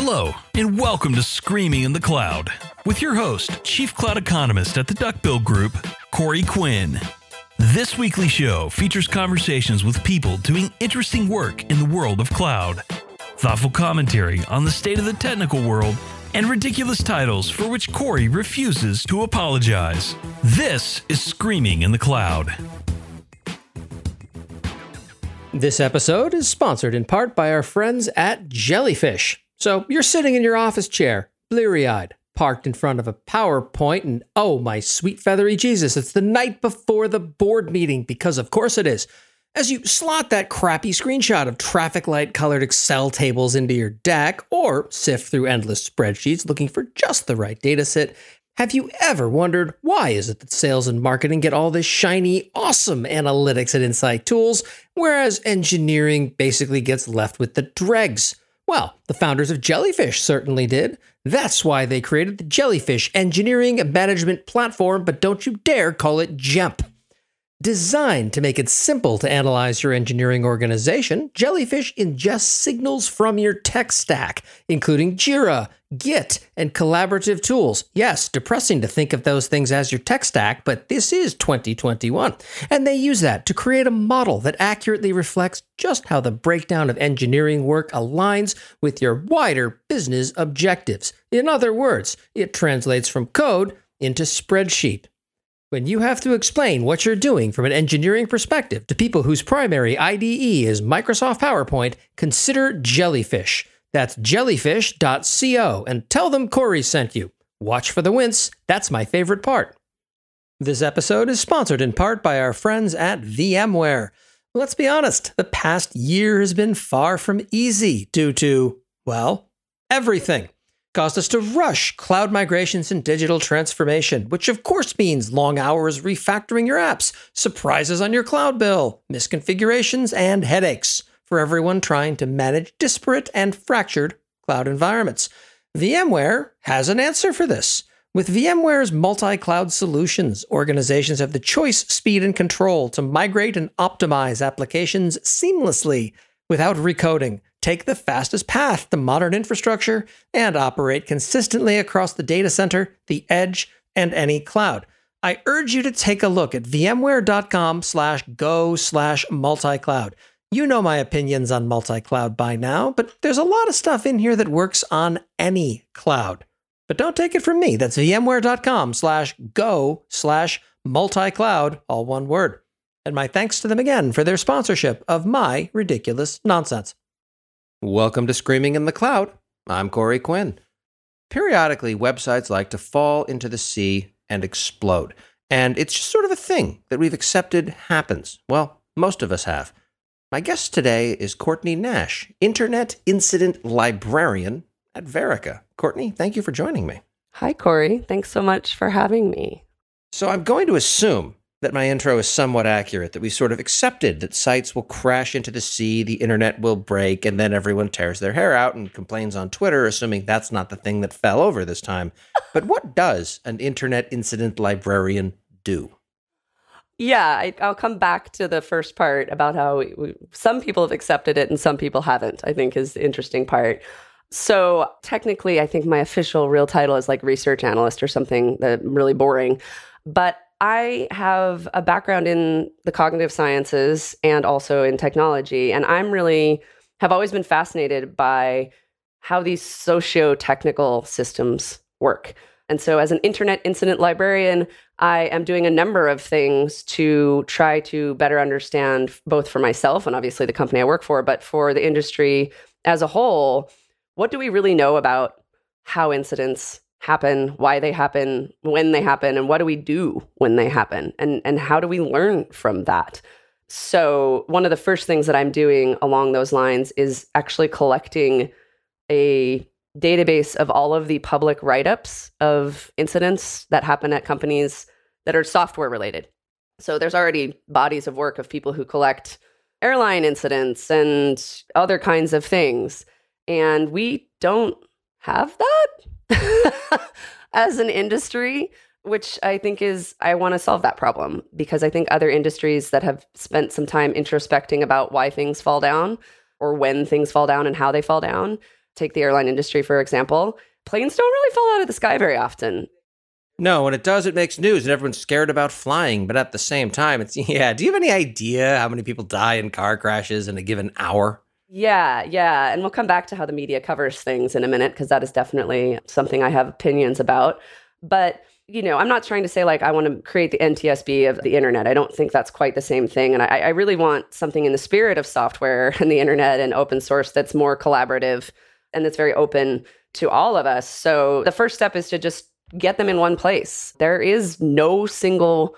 Hello, and welcome to Screaming in the Cloud, with your host, Chief Cloud Economist at the Duckbill Group, Corey Quinn. This weekly show features conversations with people doing interesting work in the world of cloud, thoughtful commentary on the state of the technical world, and ridiculous titles for which Corey refuses to apologize. This is Screaming in the Cloud. This episode is sponsored in part by our friends at Jellyfish. So you're sitting in your office chair, bleary-eyed, parked in front of a PowerPoint, and oh my sweet feathery Jesus, it's the night before the board meeting, because of course it is. As you slot that crappy screenshot of traffic light colored Excel tables into your deck, or sift through endless spreadsheets looking for just the right data set, have you ever wondered why is it that sales and marketing get all this shiny, awesome analytics and insight tools, whereas engineering basically gets left with the dregs? Well, the founders of Jellyfish certainly did. That's why they created the Jellyfish Engineering Management Platform, but don't you dare call it JEMP. Designed to make it simple to analyze your engineering organization, Jellyfish ingests signals from your tech stack, including Jira, Git, and collaborative tools. Yes, depressing to think of those things as your tech stack, but this is 2021. And they use that to create a model that accurately reflects just how the breakdown of engineering work aligns with your wider business objectives. In other words, it translates from code into spreadsheet. When you have to explain what you're doing from an engineering perspective to people whose primary IDE is Microsoft PowerPoint, consider Jellyfish. That's jellyfish.co, and tell them Corey sent you. Watch for the wince. That's my favorite part. This episode is sponsored in part by our friends at VMware. Let's be honest, the past year has been far from easy due to, well, everything. Caused us to rush cloud migrations and digital transformation, which of course means long hours refactoring your apps, surprises on your cloud bill, misconfigurations, and headaches for everyone trying to manage disparate and fractured cloud environments. VMware has an answer for this. With VMware's multi-cloud solutions, organizations have the choice, speed, and control to migrate and optimize applications seamlessly without recoding, take the fastest path to modern infrastructure, and operate consistently across the data center, the edge, and any cloud. I urge you to take a look at vmware.com/go/multicloud. You know my opinions on multi-cloud by now, but there's a lot of stuff in here that works on any cloud. But don't take it from me. That's vmware.com/go/multicloud, all one word. And my thanks to them again for their sponsorship of my ridiculous nonsense. Welcome to Screaming in the Cloud. I'm Corey Quinn. Periodically, websites like to fall into the sea and explode. And it's just sort of a thing that we've accepted happens. Well, most of us have. My guest today is Courtney Nash, Internet Incident Librarian at Verica. Courtney, thank you for joining me. Hi, Corey. Thanks so much for having me. So I'm going to assume that my intro is somewhat accurate, that we sort of accepted that sites will crash into the sea, the internet will break, and then everyone tears their hair out and complains on Twitter, assuming that's not the thing that fell over this time. But what does an Internet Incident Librarian do? Yeah, I'll come back to the first part about how some people have accepted it and some people haven't, I think is the interesting part. So technically, I think my official real title is like research analyst or something that really boring. But I have a background in the cognitive sciences and also in technology, and have always been fascinated by how these socio-technical systems work. And so as an internet incident librarian, I am doing a number of things to try to better understand, both for myself and obviously the company I work for, but for the industry as a whole, what do we really know about how incidents happen, why they happen, when they happen, and what do we do when they happen? And how do we learn from that? So one of the first things that I'm doing along those lines is actually collecting a database of all of the public write-ups of incidents that happen at companies that are software related. So there's already bodies of work of people who collect airline incidents and other kinds of things. And we don't have that as an industry, which I think I want to solve that problem, because I think other industries that have spent some time introspecting about why things fall down or when things fall down and how they fall down Take the airline industry, for example. Planes don't really fall out of the sky very often. No, when it does, it makes news and everyone's scared about flying. But at the same time, do you have any idea how many people die in car crashes in a given hour? Yeah. And we'll come back to how the media covers things in a minute, because that is definitely something I have opinions about. But, I'm not trying to say like I want to create the NTSB of the internet. I don't think that's quite the same thing. And I really want something in the spirit of software and the internet and open source that's more collaborative and that's very open to all of us. So the first step is to just get them in one place. There is no single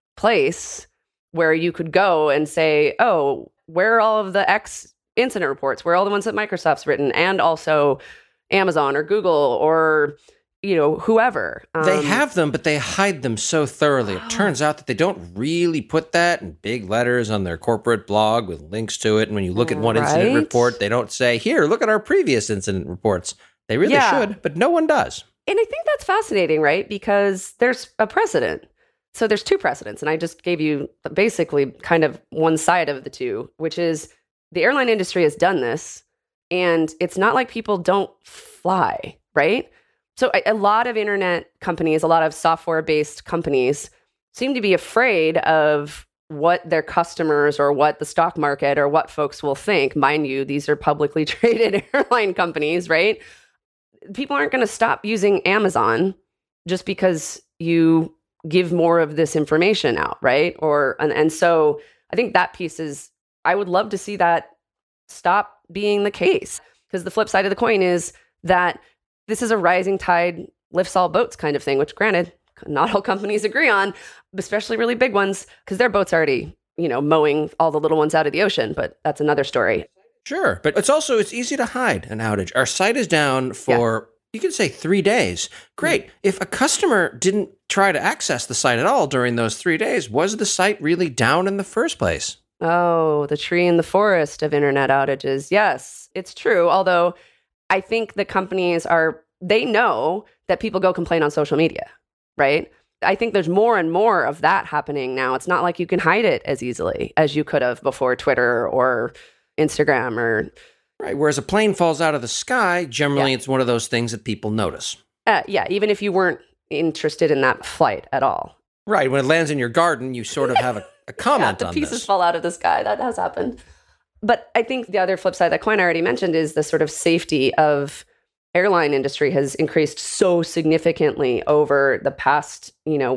place where you could go and say, oh, where are all of the X incident reports? Where are all the ones that Microsoft's written, and also Amazon or Google or whoever. They have them, but they hide them so thoroughly. It turns out that they don't really put that in big letters on their corporate blog with links to it. And when you look at one incident report, they don't say, here, look at our previous incident reports. They really should, but no one does. And I think that's fascinating, right? Because there's a precedent. So there's two precedents. And I just gave you basically kind of one side of the two, which is the airline industry has done this. And it's not like people don't fly, right? So a lot of internet companies, a lot of software-based companies seem to be afraid of what their customers or what the stock market or what folks will think. Mind you, these are publicly traded airline companies, right? People aren't going to stop using Amazon just because you give more of this information out, right? And so I think that piece is, I would love to see that stop being the case, because the flip side of the coin is that this is a rising tide lifts all boats kind of thing, which granted, not all companies agree on, especially really big ones, because their boats already, mowing all the little ones out of the ocean, but that's another story. Sure, but it's easy to hide an outage. Our site is down for, you can say 3 days. Great. If a customer didn't try to access the site at all during those 3 days, was the site really down in the first place? Oh, the tree in the forest of internet outages. Yes, it's true. Although I think the companies they know that people go complain on social media, right? I think there's more and more of that happening now. It's not like you can hide it as easily as you could have before Twitter or Instagram or... Right, whereas a plane falls out of the sky, generally it's one of those things that people notice. Even if you weren't interested in that flight at all. Right, when it lands in your garden, you sort of have a comment on this. The pieces fall out of the sky. That has happened. But I think the other flip side that coin I already mentioned is the sort of safety of airline industry has increased so significantly over the past,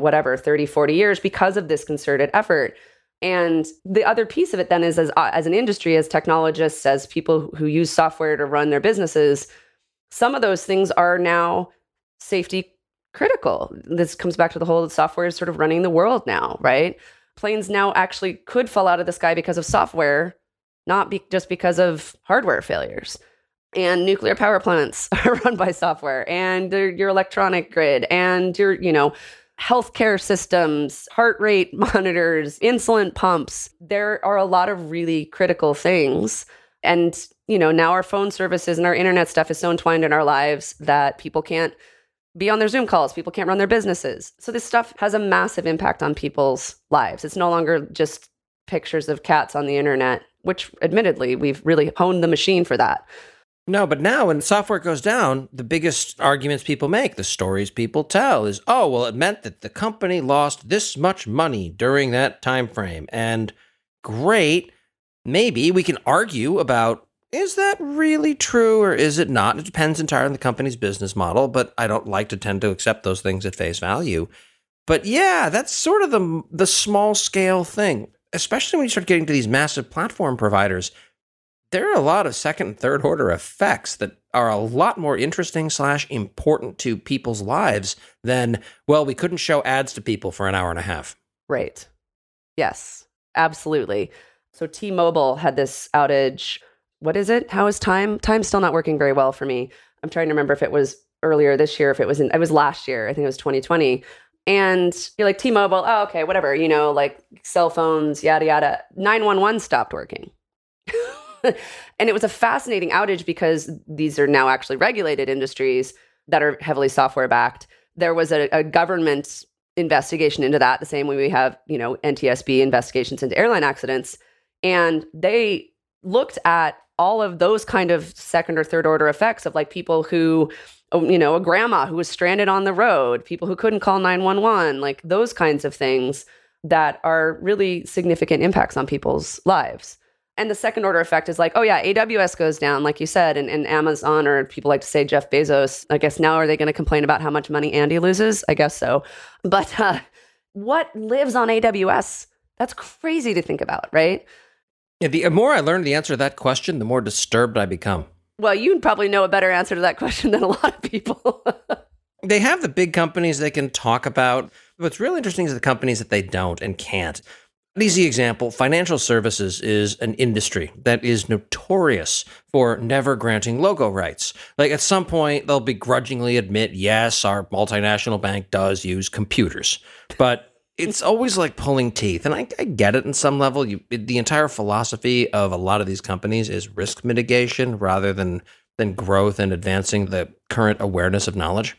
30, 40 years because of this concerted effort. And the other piece of it then is as an industry, as technologists, as people who use software to run their businesses, some of those things are now safety critical. This comes back to the whole software is sort of running the world now, right? Planes now actually could fall out of the sky because of software, not just because of hardware failures. And nuclear power plants are run by software, and your electronic grid, and your, healthcare systems, heart rate monitors, insulin pumps. There are a lot of really critical things. And, now our phone services and our internet stuff is so entwined in our lives that people can't be on their Zoom calls. People can't run their businesses. So this stuff has a massive impact on people's lives. It's no longer just pictures of cats on the internet, which admittedly, we've really honed the machine for that. No, but now when software goes down, the biggest arguments people make, the stories people tell is, oh, well, it meant that the company lost this much money during that time frame. And great, maybe we can argue about, is that really true or is it not? It depends entirely on the company's business model, but I don't like to tend to accept those things at face value. But yeah, that's sort of the small scale thing, especially when you start getting to these massive platform providers. There are a lot of second and third order effects that are a lot more interesting / important to people's lives than, well, we couldn't show ads to people for an hour and a half. Right. Yes, absolutely. So T-Mobile had this outage. What is it? How is time? Time's still not working very well for me. I'm trying to remember if it was earlier this year, if it was last year. I think it was 2020. And you're like, T-Mobile, oh, okay, whatever, like cell phones, yada, yada. 911 stopped working. And it was a fascinating outage because these are now actually regulated industries that are heavily software backed. There was a government investigation into that, the same way we have, NTSB investigations into airline accidents. And they looked at all of those kind of second or third order effects of like people who, a grandma who was stranded on the road, people who couldn't call 911, like those kinds of things that are really significant impacts on people's lives. And the second order effect is like, oh yeah, AWS goes down, like you said, and Amazon, or people like to say Jeff Bezos, I guess now are they going to complain about how much money Andy loses? I guess so. But what lives on AWS? That's crazy to think about, right? Yeah, the more I learn the answer to that question, the more disturbed I become. Well, you probably know a better answer to that question than a lot of people. They have the big companies they can talk about. What's really interesting is the companies that they don't and can't. An easy example, financial services is an industry that is notorious for never granting logo rights. Like at some point, they'll begrudgingly admit, yes, our multinational bank does use computers. But it's always like pulling teeth. And I get it in some level. The entire philosophy of a lot of these companies is risk mitigation rather than growth and advancing the current awareness of knowledge.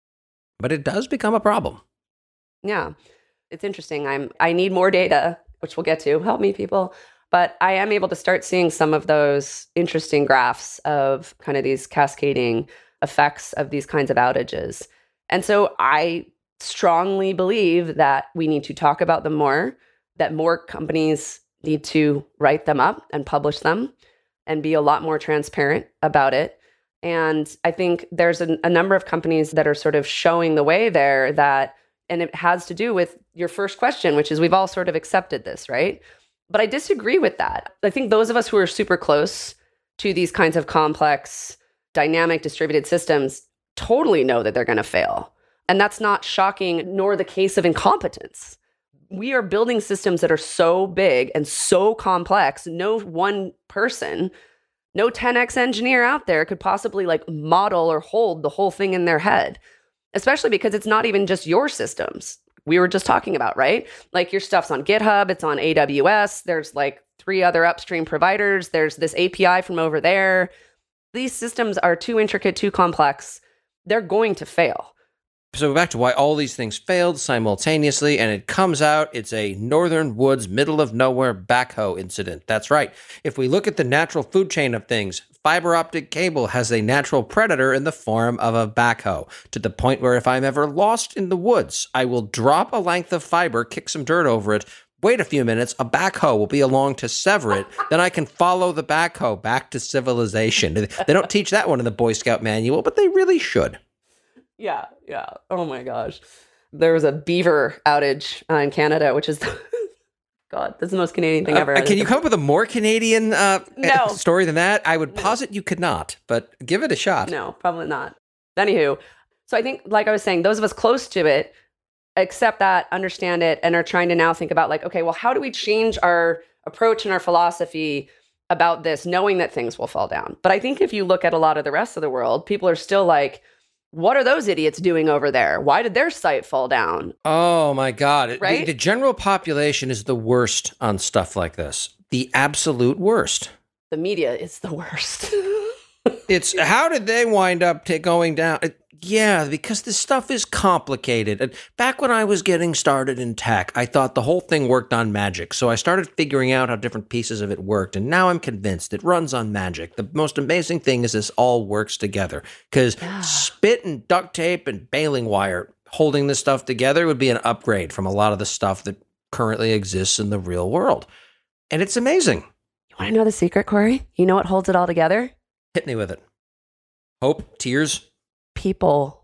But it does become a problem. Yeah, it's interesting. I need more data, which we'll get to. Help me, people. But I am able to start seeing some of those interesting graphs of kind of these cascading effects of these kinds of outages. And so I strongly believe that we need to talk about them more, that more companies need to write them up and publish them and be a lot more transparent about it. And I think there's a number of companies that are sort of showing the way there and it has to do with your first question, which is we've all sort of accepted this, right? But I disagree with that. I think those of us who are super close to these kinds of complex, dynamic, distributed systems totally know that they're going to fail. And that's not shocking, nor the case of incompetence. We are building systems that are so big and so complex, no one person, no 10x engineer out there could possibly like model or hold the whole thing in their head, especially because it's not even just your systems we were just talking about, right? Like your stuff's on GitHub, it's on AWS, there's like 3 other upstream providers, there's this API from over there. These systems are too intricate, too complex. They're going to fail. So back to why all these things failed simultaneously, and it comes out it's a northern woods, middle of nowhere backhoe incident. That's right. If we look at the natural food chain of things, fiber optic cable has a natural predator in the form of a backhoe, to the point where if I'm ever lost in the woods, I will drop a length of fiber, kick some dirt over it, wait a few minutes, a backhoe will be along to sever it, then I can follow the backhoe back to civilization. They don't teach that one in the Boy Scout manual, but they really should. Yeah. Oh my gosh. There was a beaver outage in Canada, which is, God, that's the most Canadian thing ever. Can you come up with a more Canadian story than that? I would posit you could not, but give it a shot. No, probably not. Anywho, so I think, like I was saying, those of us close to it accept that, understand it, and are trying to now think about like, okay, well, how do we change our approach and our philosophy about this, knowing that things will fall down? But I think if you look at a lot of the rest of the world, people are still like, what are those idiots doing over there? Why did their site fall down? Oh my God. Right? The general population is the worst on stuff like this. The absolute worst. The media is the worst. It's how did they wind up going down? Yeah, because this stuff is complicated. And back when I was getting started in tech, I thought the whole thing worked on magic. So I started figuring out how different pieces of it worked. And now I'm convinced it runs on magic. The most amazing thing is this all works together. Because spit and duct tape and baling wire holding this stuff together would be an upgrade from a lot of the stuff that currently exists in the real world. And it's amazing. You want to know the secret, Corey? You know what holds it all together? Hit me with it. Hope, tears. People.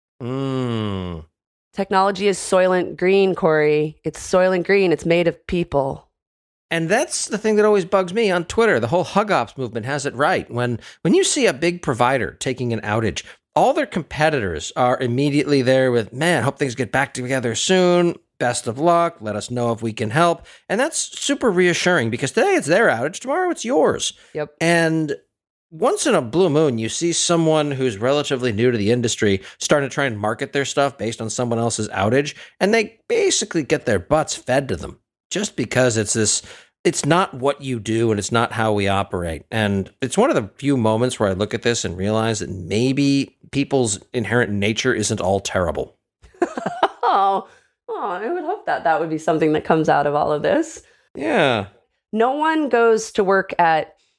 Technology is Soylent Green, Corey. It's Soylent Green. It's made of people. And that's the thing that always bugs me on Twitter. The whole HugOps movement has it right. When you see a big provider taking an outage, all their competitors are immediately there with, man, hope things get back together soon. Best of luck. Let us know if we can help. And that's super reassuring because today it's their outage. Tomorrow it's yours. Yep. And once in a blue moon, you see someone who's relatively new to the industry starting to try and market their stuff based on someone else's outage, and they basically get their butts fed to them just because it's not what you do and it's not how we operate. And it's one of the few moments where I look at this and realize that maybe people's inherent nature isn't all terrible. Oh, I would hope that would be something that comes out of all of this. Yeah. No one goes to work at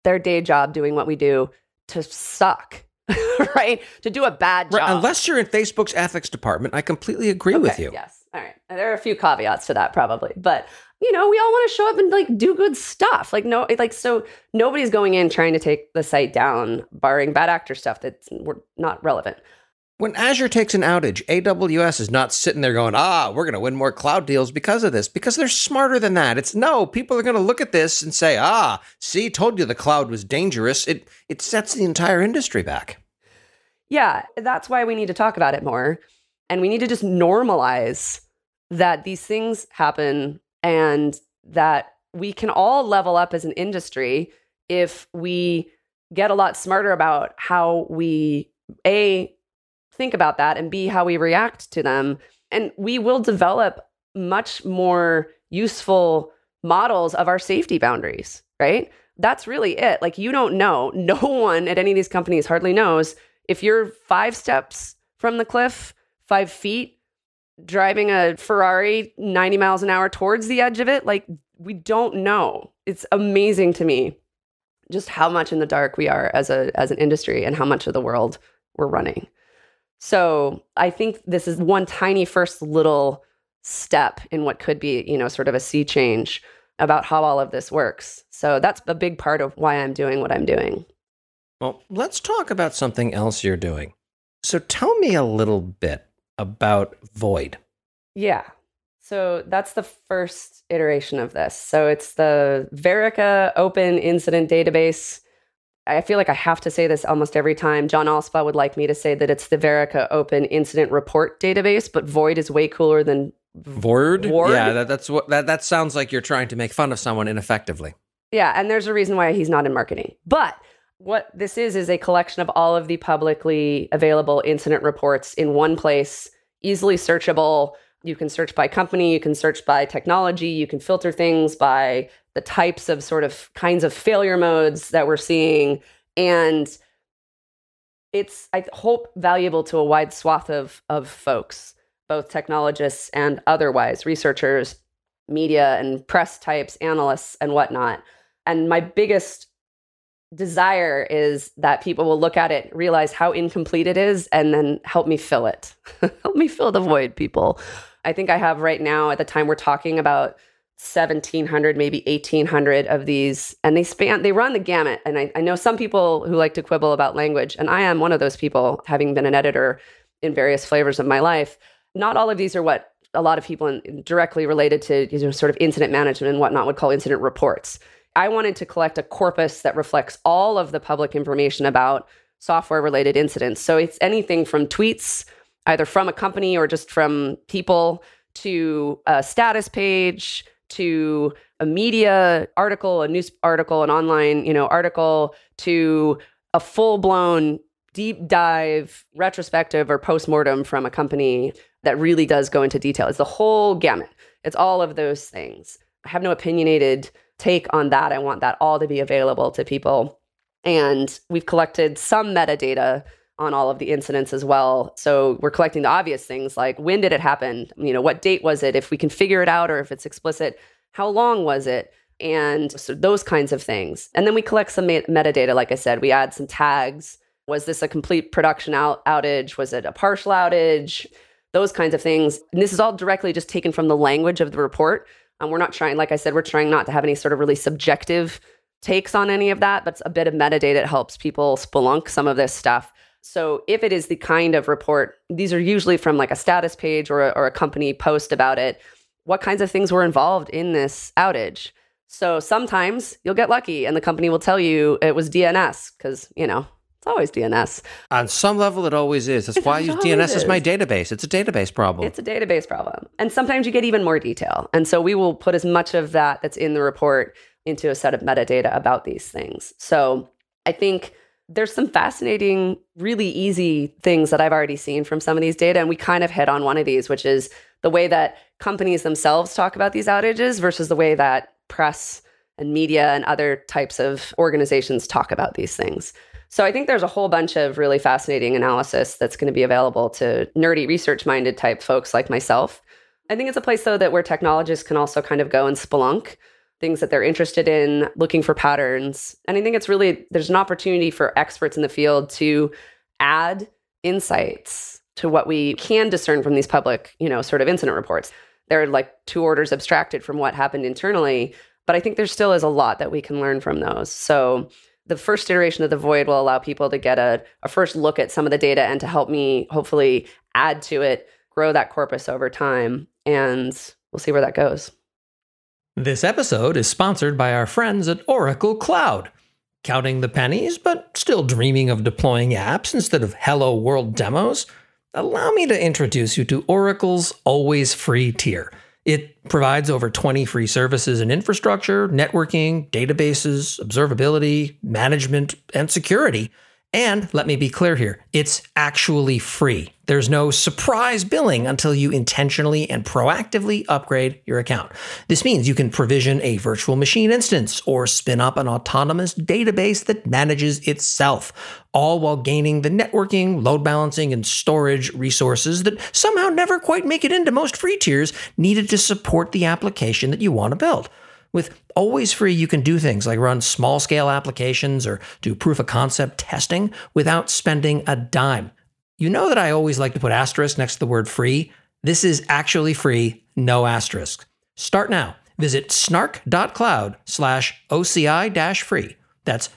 their day job doing what we do to suck, right? To do a bad job. Right, unless you're in Facebook's ethics department, I completely agree with you. Yes. All right. And there are a few caveats to that probably, but we all want to show up and like do good stuff. So nobody's going in trying to take the site down, barring bad actor stuff that's not relevant. When Azure takes an outage, AWS is not sitting there going, we're going to win more cloud deals because of this, because they're smarter than that. People are going to look at this and say, see, told you the cloud was dangerous. It sets the entire industry back. Yeah, that's why we need to talk about it more. And we need to just normalize that these things happen and that we can all level up as an industry if we get a lot smarter about how we, A, think about that, and B, how we react to them. And we will develop much more useful models of our safety boundaries, right? That's really it. Like, you don't know. No one at any of these companies hardly knows if you're 5 steps from the cliff, 5 feet, driving a Ferrari 90 miles an hour towards the edge of it. Like, we don't know. It's amazing to me just how much in the dark we are as an industry and how much of the world we're running. So I think this is one tiny first little step in what could be, sort of a sea change about how all of this works. So that's a big part of why I'm doing what I'm doing. Well, let's talk about something else you're doing. So tell me a little bit about Void. Yeah. So that's the first iteration of this. So it's the Verica Open Incident Database. I feel like I have to say this almost every time. John Allspaw would like me to say that it's the Verica Open Incident Report Database, but Void is way cooler than Void? Yeah, that sounds like you're trying to make fun of someone ineffectively. Yeah, and there's a reason why he's not in marketing. But what this is a collection of all of the publicly available incident reports in one place, easily searchable. You can search by company, you can search by technology, you can filter things by the types of kinds of failure modes that we're seeing. And it's, I hope, valuable to a wide swath of folks, both technologists and otherwise, researchers, media and press types, analysts and whatnot. And my biggest desire is that people will look at it, realize how incomplete it is, and then help me fill it. Help me fill the void, people. I think I have right now, at the time we're talking, about 1,700, maybe 1,800 of these, and they run the gamut. And I know some people who like to quibble about language, and I am one of those people, having been an editor in various flavors of my life. Not all of these are what a lot of people directly related to sort of incident management and whatnot would call incident reports. I wanted to collect a corpus that reflects all of the public information about software-related incidents. So it's anything from tweets, either from a company or just from people, to a status page, to a media article, a news article, an online article, to a full-blown deep dive retrospective or postmortem from a company that really does go into detail. It's the whole gamut. It's all of those things. I have no opinionated take on that. I want that all to be available to people. And we've collected some metadata on all of the incidents as well. So we're collecting the obvious things like, when did it happen? What date was it? If we can figure it out, or if it's explicit, how long was it? And so those kinds of things. And then we collect some metadata. Like I said, we add some tags. Was this a complete production outage? Was it a partial outage? Those kinds of things. And this is all directly just taken from the language of the report. We're not trying, like I said, we're trying not to have any sort of really subjective takes on any of that, but a bit of metadata that helps people spelunk some of this stuff. So if it is the kind of report, these are usually from like a status page or a company post about it, what kinds of things were involved in this outage. So sometimes you'll get lucky and the company will tell you it was DNS because, it's always DNS. On some level, it always is. That's why I use DNS as my database. It's a database problem. It's a database problem. And sometimes you get even more detail. And so we will put as much of that's in the report into a set of metadata about these things. So I think there's some fascinating, really easy things that I've already seen from some of these data. And we kind of hit on one of these, which is the way that companies themselves talk about these outages versus the way that press and media and other types of organizations talk about these things. So I think there's a whole bunch of really fascinating analysis that's going to be available to nerdy, research-minded type folks like myself. I think it's a place, though, that where technologists can also kind of go and spelunk things that they're interested in, looking for patterns. And I think there's an opportunity for experts in the field to add insights to what we can discern from these public, sort of incident reports. They're like 2 orders abstracted from what happened internally, but I think there still is a lot that we can learn from those. So the first iteration of the Void will allow people to get a first look at some of the data and to help me hopefully add to it, grow that corpus over time, and we'll see where that goes. This episode is sponsored by our friends at Oracle Cloud. Counting the pennies, but still dreaming of deploying apps instead of Hello World demos? Allow me to introduce you to Oracle's Always Free tier. It provides over 20 free services in infrastructure, networking, databases, observability, management, and security. And let me be clear here, it's actually free. There's no surprise billing until you intentionally and proactively upgrade your account. This means you can provision a virtual machine instance or spin up an autonomous database that manages itself, all while gaining the networking, load balancing, and storage resources that somehow never quite make it into most free tiers needed to support the application that you want to build. With Always Free, you can do things like run small-scale applications or do proof-of-concept testing without spending a dime. You know that I always like to put asterisk next to the word free? This is actually free, no asterisk. Start now. Visit snark.cloud/OCI-free. That's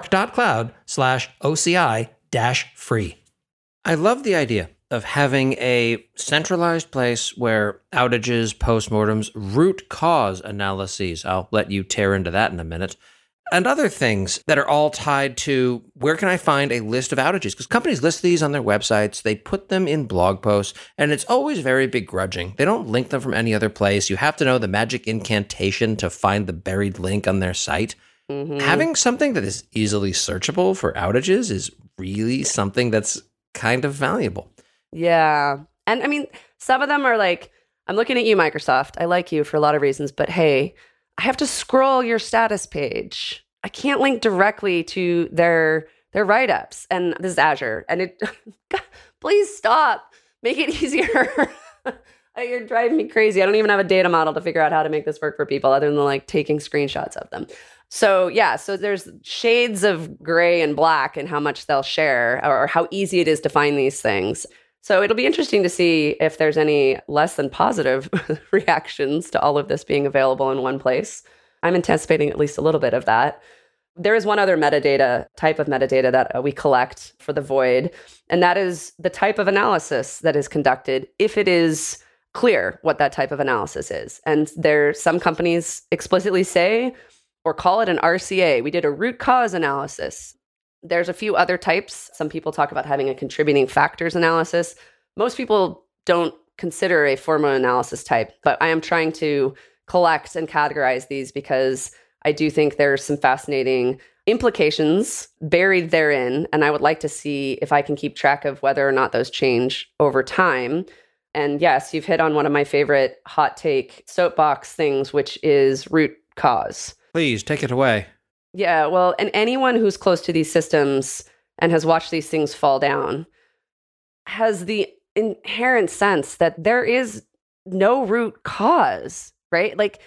snark.cloud/OCI-free. I love the idea of having a centralized place where outages, postmortems, root cause analyses, I'll let you tear into that in a minute, and other things that are all tied to where can I find a list of outages? Because companies list these on their websites, they put them in blog posts, and it's always very begrudging. They don't link them from any other place. You have to know the magic incantation to find the buried link on their site. Mm-hmm. Having something that is easily searchable for outages is really something that's kind of valuable. Yeah. And I mean, some of them are like, I'm looking at you, Microsoft. I like you for a lot of reasons, but hey, I have to scroll your status page. I can't link directly to their write-ups. And this is Azure. And please stop. Make it easier. You're driving me crazy. I don't even have a data model to figure out how to make this work for people other than like taking screenshots of them. So yeah, so there's shades of gray and black in how much they'll share or how easy it is to find these things. So it'll be interesting to see if there's any less than positive reactions to all of this being available in one place. I'm anticipating at least a little bit of that. There is one other type of metadata that we collect for the Void, and that is the type of analysis that is conducted if it is clear what that type of analysis is. And some companies explicitly say or call it an RCA. We did a root cause analysis. There's a few other types. Some people talk about having a contributing factors analysis. Most people don't consider a formal analysis type, but I am trying to collect and categorize these because I do think there's some fascinating implications buried therein, and I would like to see if I can keep track of whether or not those change over time. And yes, you've hit on one of my favorite hot take soapbox things, which is root cause. Please take it away. Yeah, well, and anyone who's close to these systems and has watched these things fall down has the inherent sense that there is no root cause, right? Like,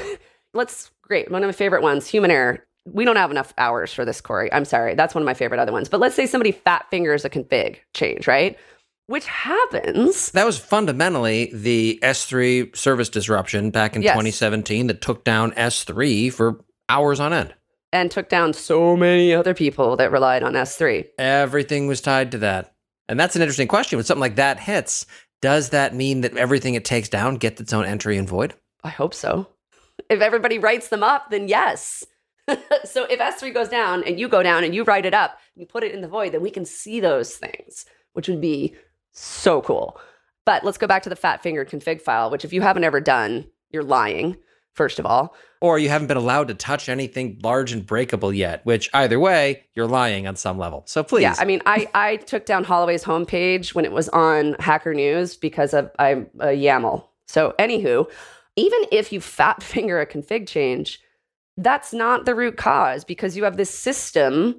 great, one of my favorite ones, human error. We don't have enough hours for this, Corey. I'm sorry. That's one of my favorite other ones. But let's say somebody fat fingers a config change, right? Which happens. That was fundamentally the S3 service disruption back in 2017 that took down S3 for hours on end. And took down so many other people that relied on S3. Everything was tied to that. And that's an interesting question. When something like that hits, does that mean that everything it takes down gets its own entry in Void? I hope so. If everybody writes them up, then yes. So if S3 goes down and you go down and you write it up, you put it in the Void, then we can see those things, which would be so cool. But let's go back to the fat fingered config file, which if you haven't ever done, you're lying, first of all. Or you haven't been allowed to touch anything large and breakable yet, which either way, you're lying on some level. So please. Yeah, I mean, I took down Holloway's homepage when it was on Hacker News because I'm a YAML. So anywho, even if you fat finger a config change, that's not the root cause because you have this system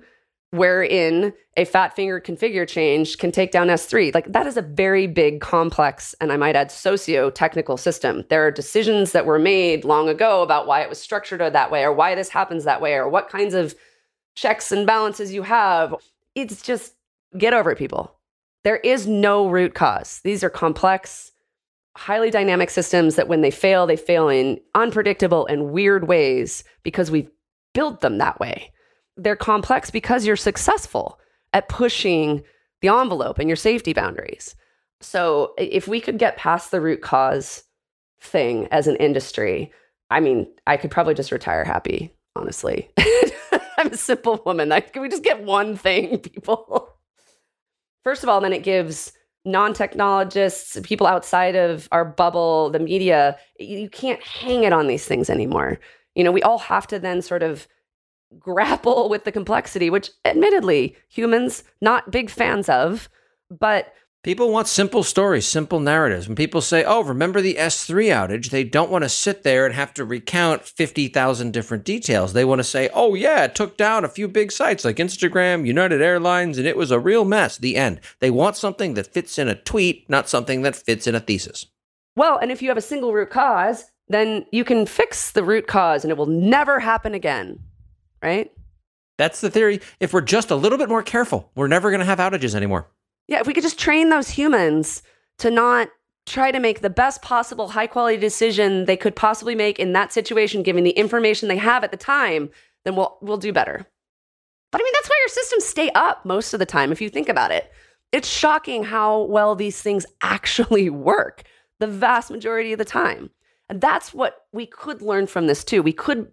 wherein a fat finger configure change can take down S3. Like that is a very big, complex, and I might add socio-technical system. There are decisions that were made long ago about why it was structured that way, or why this happens that way, or what kinds of checks and balances you have. It's just, get over it, people. There is no root cause. These are complex, highly dynamic systems that when they fail in unpredictable and weird ways because we've built them that way. They're complex because you're successful at pushing the envelope and your safety boundaries. So if we could get past the root cause thing as an industry, I mean, I could probably just retire happy, honestly. I'm a simple woman. Can we just get one thing, people? First of all, then it gives non-technologists, people outside of our bubble, the media, you can't hang it on these things anymore. You know, we all have to then sort of grapple with the complexity, which admittedly humans not big fans of, but people want simple stories, simple narratives. When people say, oh, remember the S3 outage, they don't want to sit there and have to recount 50,000 different details. They want to say, oh yeah, it took down a few big sites like Instagram, United Airlines, and it was a real mess. The end. They want something that fits in a tweet, not something that fits in a thesis. Well, and if you have a single root cause, then you can fix the root cause and it will never happen again. Right? That's the theory. If we're just a little bit more careful, we're never going to have outages anymore. Yeah, if we could just train those humans to not try to make the best possible high quality decision they could possibly make in that situation, given the information they have at the time, then we'll do better. But I mean, that's why your systems stay up most of the time, if you think about it. It's shocking how well these things actually work the vast majority of the time. And that's what we could learn from this too. We could,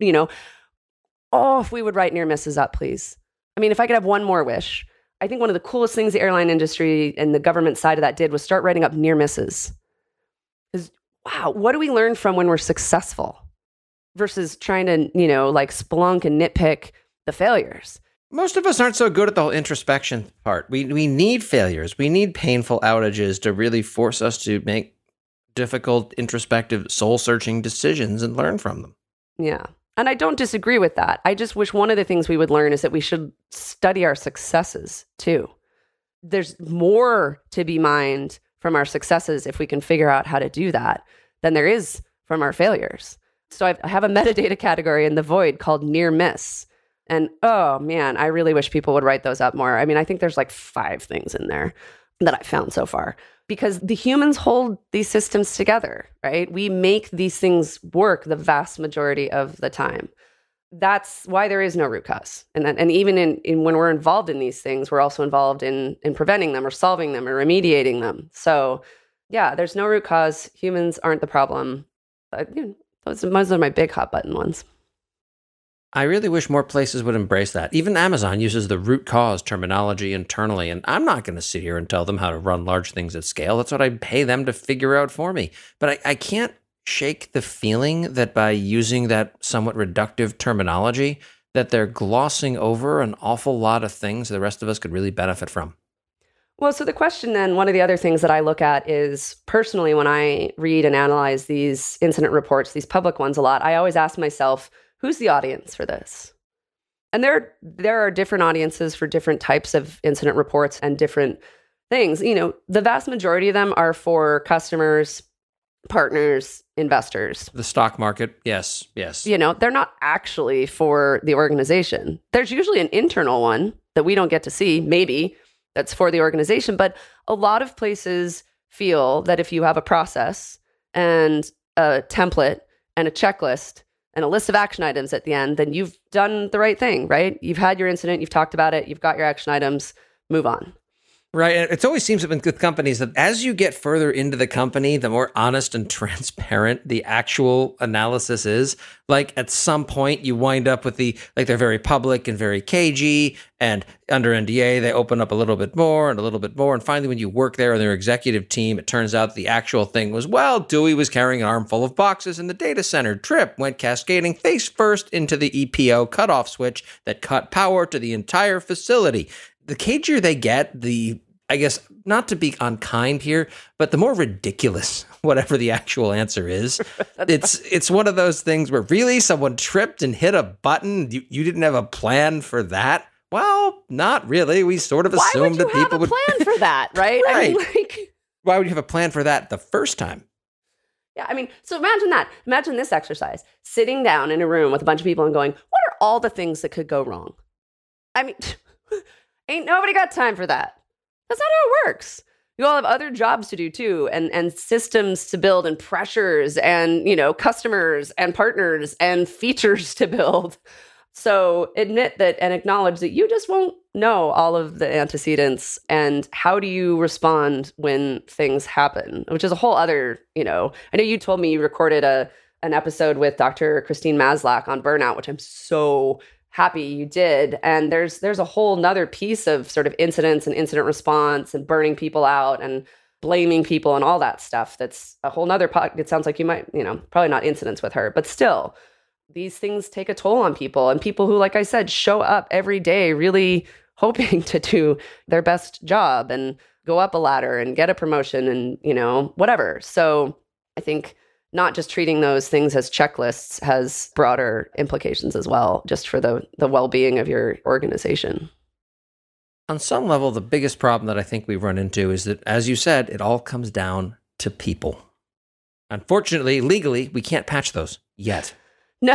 if we would write near misses up, please. I mean, if I could have one more wish, I think one of the coolest things the airline industry and the government side of that did was start writing up near misses. Because, wow, what do we learn from when we're successful versus trying to, like splunk and nitpick the failures? Most of us aren't so good at the whole introspection part. We need failures. We need painful outages to really force us to make difficult, introspective, soul-searching decisions and learn from them. Yeah. And I don't disagree with that. I just wish one of the things we would learn is that we should study our successes too. There's more to be mined from our successes if we can figure out how to do that than there is from our failures. So I have a metadata category in the Void called near miss. And oh man, I really wish people would write those up more. I mean, I think there's like 5 things in there that I've found so far. Because the humans hold these systems together, right? We make these things work the vast majority of the time. That's why there is no root cause. And even in when we're involved in these things, we're also involved in preventing them or solving them or remediating them. So yeah, there's no root cause. Humans aren't the problem. Those are my big hot button ones. I really wish more places would embrace that. Even Amazon uses the root cause terminology internally, and I'm not going to sit here and tell them how to run large things at scale. That's what I pay them to figure out for me. But I can't shake the feeling that by using that somewhat reductive terminology, that they're glossing over an awful lot of things the rest of us could really benefit from. Well, so the question then, one of the other things that I look at is personally when I read and analyze these incident reports, these public ones a lot, I always ask myself, who's the audience for this? And there are different audiences for different types of incident reports and different things. The vast majority of them are for customers, partners, investors. The stock market, yes. They're not actually for the organization. There's usually an internal one that we don't get to see, maybe, that's for the organization. But a lot of places feel that if you have a process and a template and a checklist and a list of action items at the end, then you've done the right thing, right? You've had your incident, you've talked about it, you've got your action items, move on. Right. And it always seems with companies that as you get further into the company, the more honest and transparent the actual analysis is. Like at some point you wind up with they're very public and very cagey, and under NDA, they open up a little bit more and a little bit more. And finally, when you work there on their executive team, it turns out the actual thing was, Dewey was carrying an armful of boxes in the data center. Trip went cascading face first into the EPO cutoff switch that cut power to the entire facility. The cagier they get, I guess, not to be unkind here, but the more ridiculous whatever the actual answer is, it's one of those things where really someone tripped and hit a button. You didn't have a plan for that. Well, not really. We sort of assumed that people would. Why would you have a plan for that, right? Right. I mean, Why would you have a plan for that the first time? yeah, I mean, so imagine that. Imagine this exercise, sitting down in a room with a bunch of people and going, what are all the things that could go wrong? I mean, ain't nobody got time for that. That's not how it works. You all have other jobs to do too, and systems to build, and pressures, and, customers and partners and features to build. So admit that and acknowledge that you just won't know all of the antecedents and how do you respond when things happen, which is a whole other, I know you told me you recorded an episode with Dr. Christine Maslach on burnout, which I'm so happy you did. And there's a whole nother piece of sort of incidents and incident response and burning people out and blaming people and all that stuff. That's a whole nother it sounds like you might, probably not incidents with her, but still. These things take a toll on people, and people who, like I said, show up every day really hoping to do their best job and go up a ladder and get a promotion and, whatever. So I think not just treating those things as checklists has broader implications as well, just for the well-being of your organization. On some level, the biggest problem that I think we run into is that, as you said, it all comes down to people. Unfortunately, legally, we can't patch those yet. No,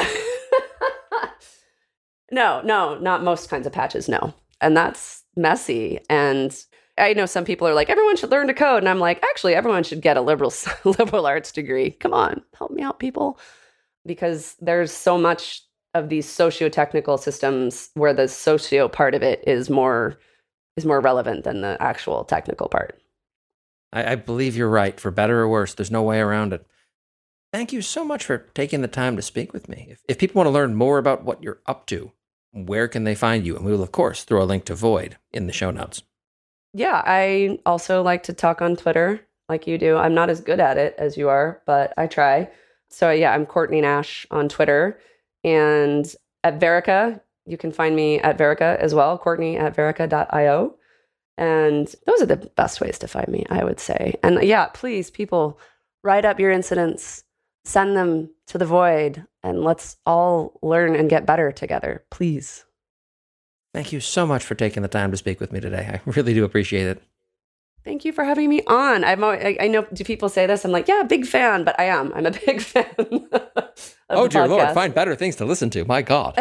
not most kinds of patches, no. And that's messy. And I know some people are like, everyone should learn to code. And I'm like, actually, everyone should get a liberal arts degree. Come on, help me out, people. Because there's so much of these socio-technical systems where the socio part of it is more relevant than the actual technical part. I believe you're right. For better or worse, there's no way around it. Thank you so much for taking the time to speak with me. If people want to learn more about what you're up to, where can they find you? And we will, of course, throw a link to Void in the show notes. Yeah, I also like to talk on Twitter like you do. I'm not as good at it as you are, but I try. So yeah, I'm Courtney Nash on Twitter. And at Verica, you can find me at Verica as well, Courtney@Verica.io. And those are the best ways to find me, I would say. And yeah, please, people, write up your incidents. Send them to the Void, and let's all learn and get better together, please. Thank you so much for taking the time to speak with me today. I really do appreciate it. Thank you for having me on. I know, do people say this? I'm like, yeah, big fan, but I am. I'm a big fan Oh, dear Lord, find better things to listen to. My God.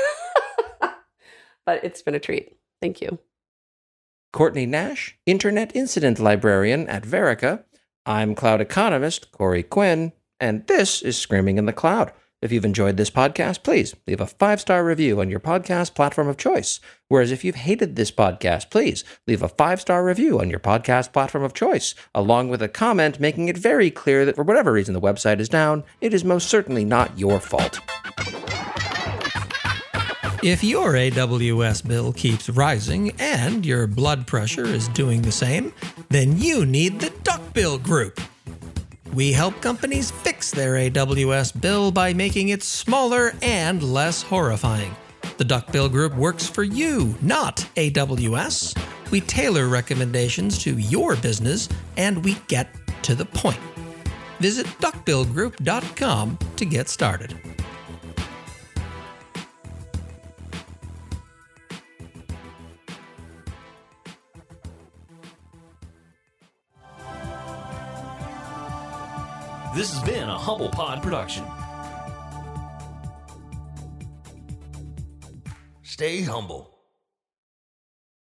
But it's been a treat. Thank you. Courtney Nash, Internet Incident Librarian at Verica. I'm cloud economist Corey Quinn. And this is Screaming in the Cloud. If you've enjoyed this podcast, please leave a 5-star review on your podcast platform of choice. Whereas if you've hated this podcast, please leave a 5-star review on your podcast platform of choice, along with a comment making it very clear that for whatever reason the website is down, it is most certainly not your fault. If your AWS bill keeps rising and your blood pressure is doing the same, then you need the Duckbill Group. We help companies fix their AWS bill by making it smaller and less horrifying. The Duckbill Group works for you, not AWS. We tailor recommendations to your business, and we get to the point. Visit duckbillgroup.com to get started. This has been a Humble Pod production. Stay humble.